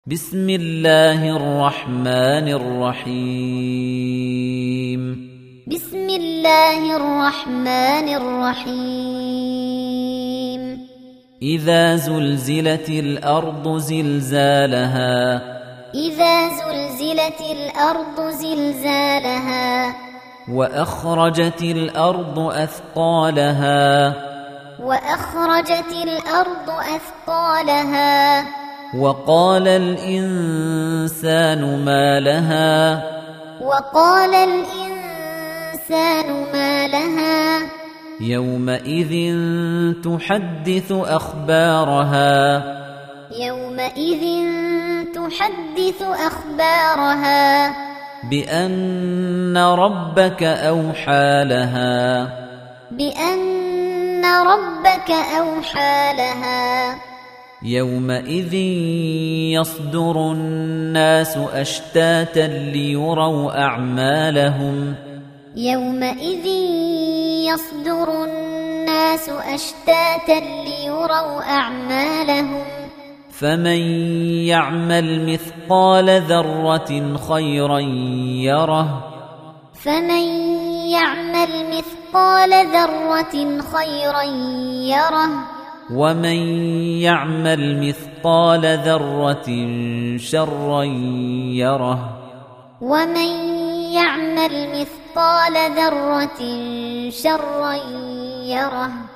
بسم الله الرحمن الرحيم بسم الله الرحمن الرحيم إذا زلزلت الأرض زلزالها إذا زلزلت الأرض زلزالها وأخرجت الأرض أثقالها وأخرجت الأرض أثقالها وقال الإنسان ما لها وقال الإنسان ما لها يومئذ تحدث أخبارها يومئذ تحدث أخبارها بأن ربك أوحى لها بأن ربك أوحى لها يومئذ يصدر الناس أشتاتا ليروا أعمالهم يومئذ يصدر الناس أشتاتا ليروا أعمالهم فمن يعمل مثقال ذرة خيرا يره فمن يعمل مثقال ذرة خيرا يره ومن يعمل مثقال ذرة شرا يره ومن يعمل مثقال ذرة شرا يره